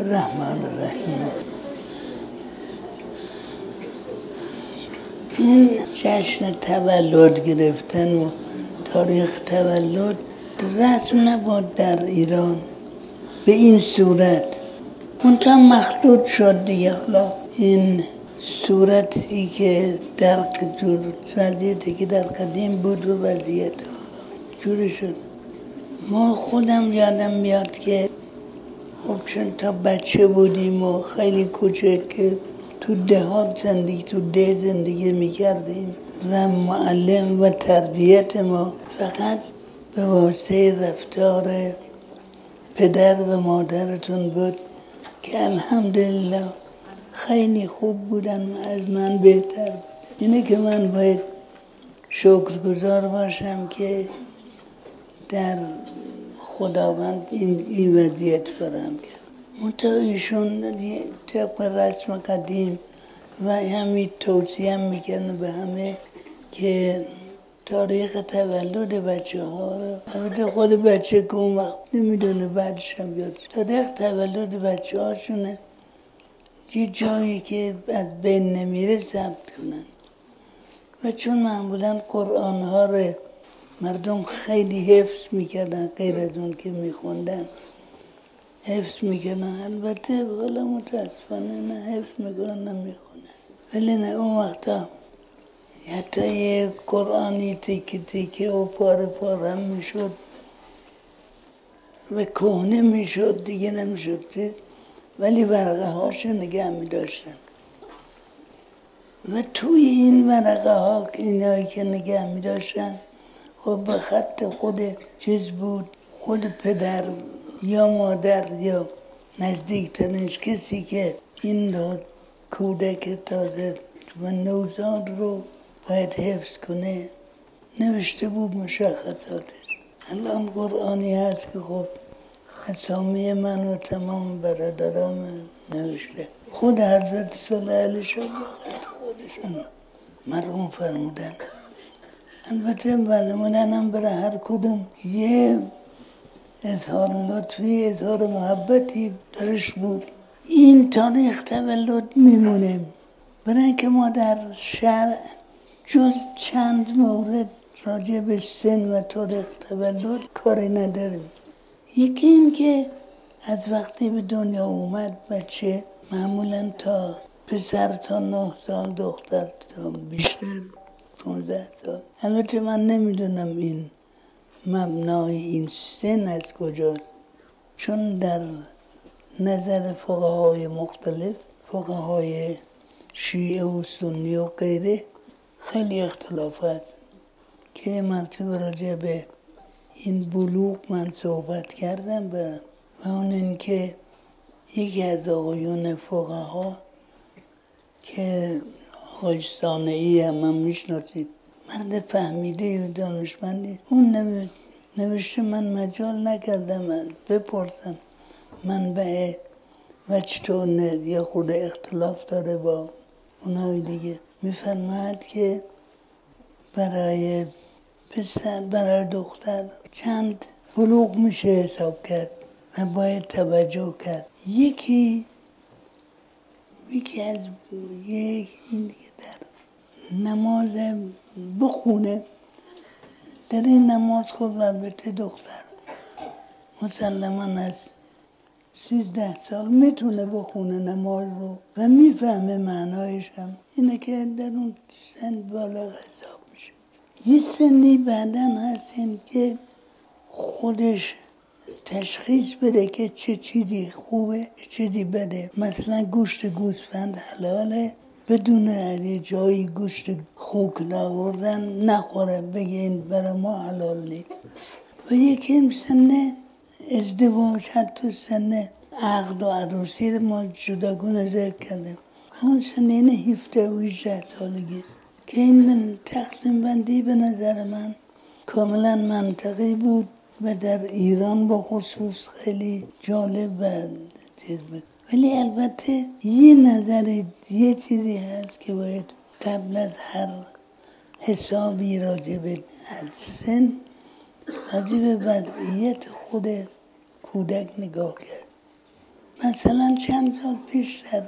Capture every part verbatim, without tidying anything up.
الرحمن الرحیم. این جشن تولد گرفتن و تاریخ تولد رسم نبود در ایران به این صورت، منتها مخلوط شد دیگه. حالا این صورتی که در وضعیتی که در قدیم بود و وضعیت حالا جوری شد. ما خودم یادم میاد که خب چون تا بچه بودیم و خیلی کوچک که تو دهات زندگی تو ده زندگی میکردیم و معلم و تربیت ما فقط به واسطه رفتار پدر و مادرتون بود که الحمدلله خیلی خوب بودن و از من بهتر بود. اینه که من باید شکرگزار باشم که در خداوند این, این وضعیت فراهم کرد. منتها ایشون طبق رسم قدیم و همین توصیه هم میکنه به همه که تاریخ تولد بچه ها رو، البته خود بچه که اون وقت نمیدونه بعدش هم بیاد، تاریخ تولد بچه هاشونه یه جایی که از بین نمیره ثبت کنن. و چون معمولا قرآن ها رو مردم خیلی حفظ میکردن، غیر از اون که میخوندن حفظ میکنن، البته حالا متاسفانه نه حفظ میکنن نه میخونن، ولی نه اون وقتا حتی یه قرآنی تیکه تیکه و پاره پاره هم میشد و کهنه میشد دیگه نمیشد چیز، ولی ورقه هاش نگه میداشتن و توی این ورقه ها اینایی که نگه میداشتن خب به خط خود چیز بود، خود پدر یا مادر یا نزدیکترینش کسی که این دو کودک تازه و نوزاد رو باید حفظ کنه نوشته بود مشخصاتش. الان قرآنی هست که خب اسامی من و تمام برادرام نوشته. خود حضرت صالح علیه السلام خط خودشون مرحوم فرمودن. البته فرمودن هم برای هر کدوم یه اظهار لطفی، اظهار محبتی درش بود. این تاریخ تولد میمونه برای اینکه ما در شرع جز چند مورد راجع به سن و تاریخ تولد کاری نداریم. یکی این که از وقتی به دنیا اومد بچه معمولا تا پسر تا نه سال، دختر تا بیشتر پونزده سال. البته من نمیدونم این مبنای این سن از کجاست، چون در نظر فقهای مختلف، فقهای شیعه و سنی و غیره، خیلی اختلاف هست که مرتبه راجع به این بلوغ من صحبت کردم و اون این که یکی از آقایون فقها که آقای صانعی هم هم میشناسید، مرد فهمیده و دانشمندی، اون نوشته من مجال نکردم بپرسم منبع و چطور یه خود اختلاف داره با اونای دیگه. میفرماید که برای پسر برای دختر چند بلوغ میشه حساب کرد و باید توجه کرد. یکی یکی از یکی دیگه در نماز بخونه، در این نماز خود البته دختر مسلماً از سیزده سال میتونه بخونه نماز رو و میفهمه معنایش هم، اینه که در اون سن بالغ حساب میشه. یه سنی بعدن هستین که خودش تشخیص بده که چه چیزی خوبه چه چیزی بده. مثلا گوشت گوسفند حلاله، بدون علی جایی گوشت خوک آوردن نخوره، بگه این برای ما حلال نیست. و یکی سن ازدواج، حتی سن عقد و عروسی ما جداگونه ذکر کردیم، اون سنین هفده و هجده سالگی است که این من تقسیم بندی به نظر من کاملا منطقی بود و در ایران با خصوص خیلی جالب و چیز بود. ولی البته یه نظر یه چیزی هست که باید قبل از هر حسابی راجع به سن راجع به وضعیت خود کودک نگاه کرد. مثلا چند سال پیش در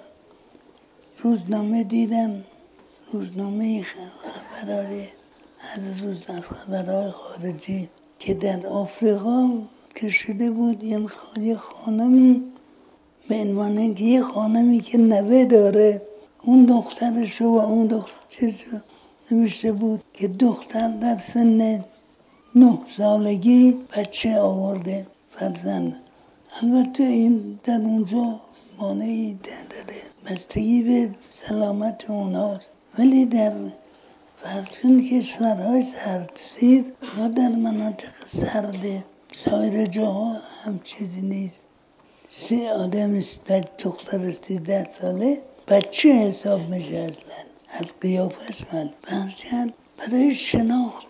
روزنامه دیدم، روزنامه خبرهای از روزنامه خبرهای خارجی که در آفریقا کشیده بود یه خانمی به عنوان اینکه یه خانمی که نوه داره اون دخترشو و اون دختر چیزو نوشته بود که دختر در سن نه سالگی بچه آورده فرزند. البته این در اونجا مانعی نداره، بستگی به سلامت اوناست، ولی در فرض کن کشورهای سردسیر یا در مناطق سرده سایر جاها هم چیزی نیست. سه آدم است دختر سیزده ساله بچه حساب میشه اصلا از قیافش من برچند برای شناخت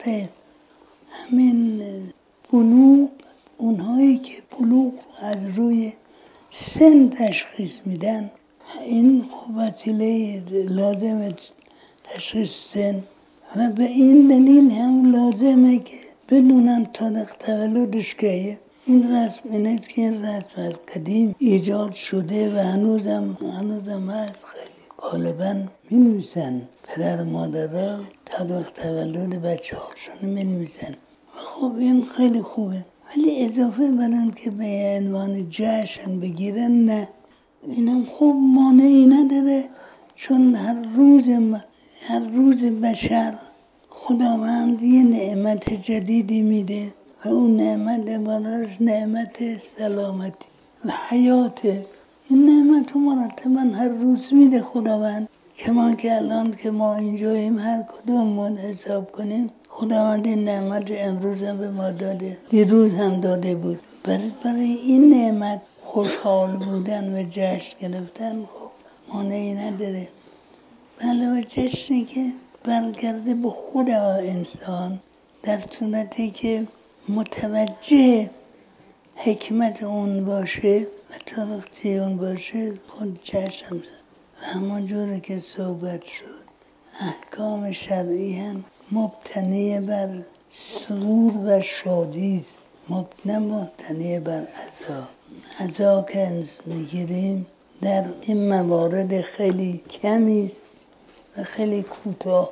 همین بلوغ، اونهایی که بلوغ از روی سن تشخیص میدن، این خب وسیله لازم تشخیص سن و به این دلیل هم لازمه که بدونن تاریخ تولدش کیه. این رسم اینه که این رسم از قدیم ایجاد شده و هنوزم هنوزم هست. خیلی غالبا می نویسن پدر مادرها تاریخ تولد بچه هاشون می نویسن و خب این خیلی خوبه، ولی اضافه برن که به عنوان جشن بگیرن نه، اینم خوب مانعی نداره، چون هر روز هر روز بشر خداوند یه نعمت جدیدی میده و اون نعمت عبارش نعمت سلامتی و حیاته. این نعمت رو مرتبا هر روز میده خداوند، کما که الان که ما اینجاییم هر کدوممون حساب کنیم خداوند این نعمت امروز هم به ما داده، دیروز هم داده بود. برای برای این نعمت خوشحال بودن و جشن گرفتن خب مانعی نداره. علاوه جشنی که برگرده به خود انسان، در صورتی که متوجه حکمت اون باشه و تاریخچه اون باشه خود جشن. و همون جوری که صحبت شد احکام شرعی هم مبتنی بر سرور و شادی است، نه مبتنی بر عزا. عزا که میگیریم در این موارد خیلی کمی است و خیلی کوتاه،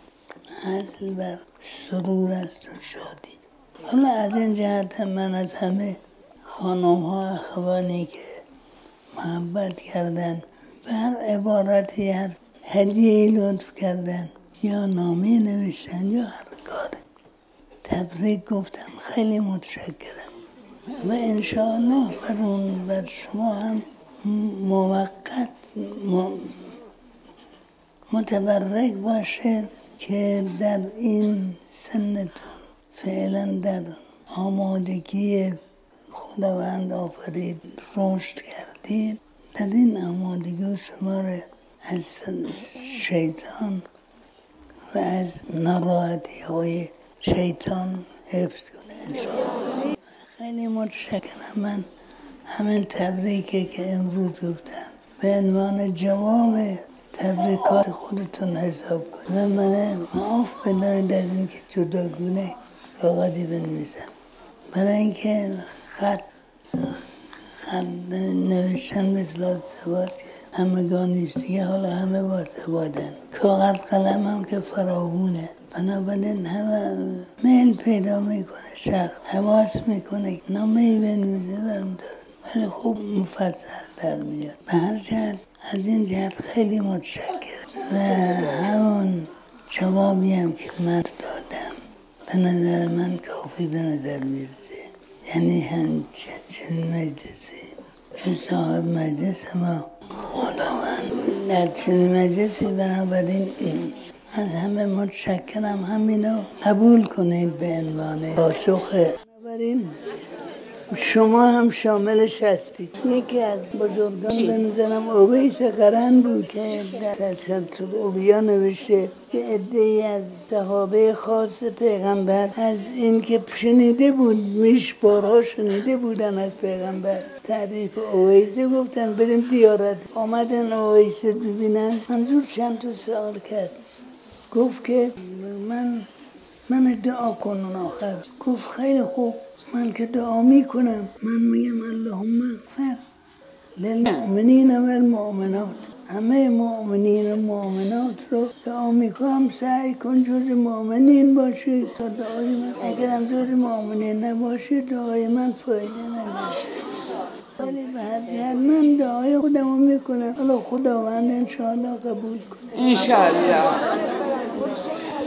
اصل بر سرور است و شادی. حالا از این جهت من از همه خانم ها اخوانی که محبت کردن و هر عبارتی هر هدیه لطف کردن یا نامه نوشتن یا هر کار تبریک گفتن خیلی متشکرم و انشاءالله بر اون بر شما هم موقت متبرک باشه که در این سنتون فعلا در آمادگی خداوند آفرید رشد کردید، در این آمادگی شما را از شیطان و از ناراحتی های شیطان حفظ کنه انشاءالله. خیلی متشکرم. من همین تبریکی که امروز گفتم به عنوان جواب تبریکات خودتون حساب کنید و من معاف بدانید از اینکه جداگونه کاغذی بنویسم، برای اینکه خط خط نوشتن مثل سواد که همگان نیست دیگه، حالا همه با سوادن، کاغذ قلم هم که فراوونه، بنابراین همه میل پیدا میکنه، شخص حواس میکنه نامه‌ای بنویسه برم داره، ولی خوب مفصل در میاد. به هر جهت از این جهت خیلی متشکرم و همون جوابی هم که من دادم به نظر من کافی به نظر میرسه. یعنی هم چنین مجلسی که صاحب مجلس ما خداوند در چنین مجلسی، بنابراین از همه متشکرم. همینو قبول کنید به عنوان پاسخ. بنابراین شما هم شاملش هستید. یکی از بزرگان به نظرم اویس قرن بود که در تسلسل اولیاء نوشته که عده‌ای از صحابه خاص پیغمبر از این که شنیده بود، میش بارها شنیده بودن از پیغمبر تعریف اویسه، گفتن بریم زیارت. آمدن اویسه ببینن، منظور چند تا سوال کرد، گفت که من من دعا کنون. آخر گفت خیلی خوب، من که دعا میکنم، من میگم اللهم اغفر للمؤمنین و المؤمنات، همه مؤمنین و مؤمنات رو دعا میکنم سعی کن جز مؤمنین باشی تا دعای من، اگرم جز مؤمنین نباشی دعای من فایده نداره. ولی به هر جهت من دعای خودمو میکنم، حالا خداوند انشاءالله قبول کنه. انشاءالله.